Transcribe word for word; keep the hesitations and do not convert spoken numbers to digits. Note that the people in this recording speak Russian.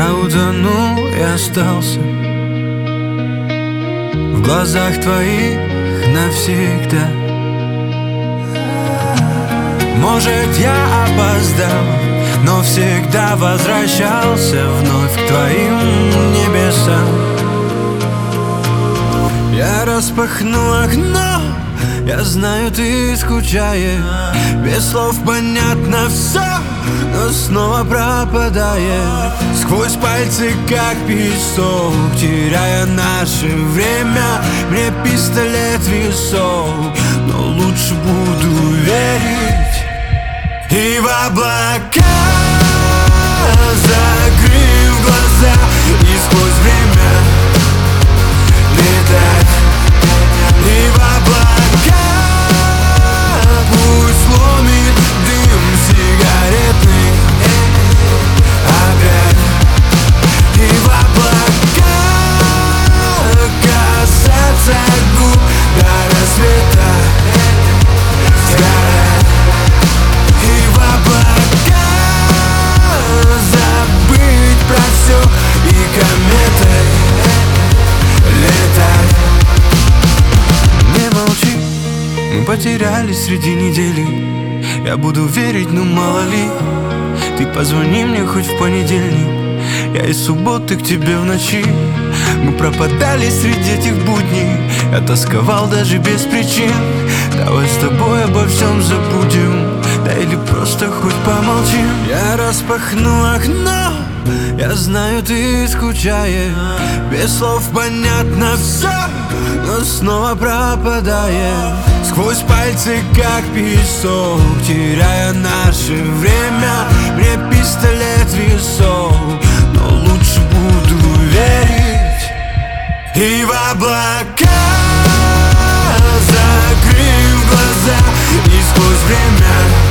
Я утонул и остался в глазах твоих навсегда. Может, я опоздал, но всегда возвращался вновь к твоим небесам. Я распахну окно, я знаю, ты скучаешь. Без слов понятно все, но снова пропадает. Сквозь пальцы, как песок, теряя наше время. Мне пистолет весов, но лучше буду верить и в облака, закрыв глаза, и сквозь время летать. И в облака пусть ломит дым сигаретный огонь. И в облака касаться губ до рассвета сгорать. И в облака забыть про все и кометой летать. Не молчи, мы потерялись среди недели. Я буду верить, но мало ли. Ты позвони мне хоть в понедельник, я из субботы к тебе в ночи. Мы пропадали среди этих будней, я тосковал даже без причин. Давай с тобой обо всем забудем, да или просто хоть помолчим. Я распахну окно, я знаю, ты скучаешь. Без слов понятно все, но снова пропадает. Сквозь пальцы, как песок, теряя наше время. Мне пистолет весов, но лучше буду верить и в облака, закрыв глаза, и сквозь время